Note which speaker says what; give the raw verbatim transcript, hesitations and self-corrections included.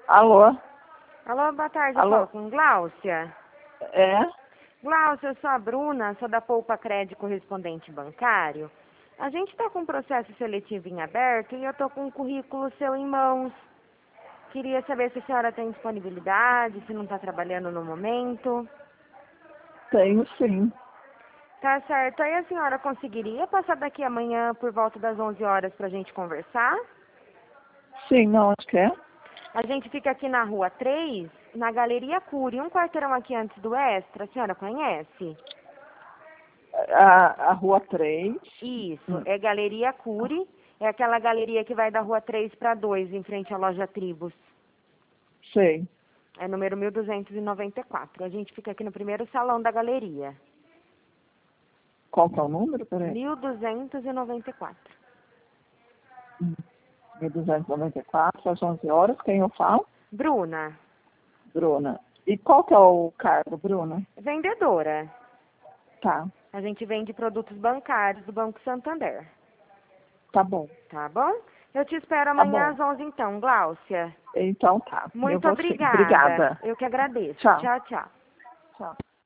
Speaker 1: Alô?
Speaker 2: Alô, boa tarde,
Speaker 1: Alô?
Speaker 2: eu falo com Gláucia.
Speaker 1: É?
Speaker 2: Gláucia, eu sou a Bruna, sou da Poupa Crédito Correspondente Bancário. A gente está com um processo seletivo em aberto e eu estou com um currículo seu em mãos. Queria saber se a senhora tem disponibilidade, se não está trabalhando no momento.
Speaker 1: Tenho sim.
Speaker 2: Tá certo. Aí a senhora conseguiria passar daqui amanhã por volta das onze horas para a gente conversar?
Speaker 1: Sim, não, onde que é?
Speaker 2: A gente fica aqui na Rua três, na Galeria Cury, um quarteirão aqui antes do Extra. A senhora conhece?
Speaker 1: A, a Rua três.
Speaker 2: Isso,
Speaker 1: Hum.
Speaker 2: é Galeria Cury. É aquela galeria que vai da Rua três para dois, em frente à loja Tribos.
Speaker 1: Sei.
Speaker 2: É número mil duzentos e noventa e quatro. A gente fica aqui no primeiro salão da galeria.
Speaker 1: Qual que é o número? Peraí.
Speaker 2: mil duzentos e noventa e quatro.
Speaker 1: Hum. mil duzentos e noventa e quatro, às onze horas. Quem eu falo?
Speaker 2: Bruna,
Speaker 1: Bruna. E qual que é o cargo, Bruna?
Speaker 2: vendedora.
Speaker 1: Tá.
Speaker 2: A gente vende produtos bancários do Banco Santander.
Speaker 1: Tá bom.
Speaker 2: Tá bom? Eu te espero
Speaker 1: Tá
Speaker 2: amanhã
Speaker 1: bom.
Speaker 2: às onze então, Gláucia.
Speaker 1: Então tá. Eu
Speaker 2: Muito
Speaker 1: vou sim.
Speaker 2: obrigada.
Speaker 1: Obrigada.
Speaker 2: Eu que agradeço.
Speaker 1: Tchau.
Speaker 2: Tchau, tchau.
Speaker 1: Tchau.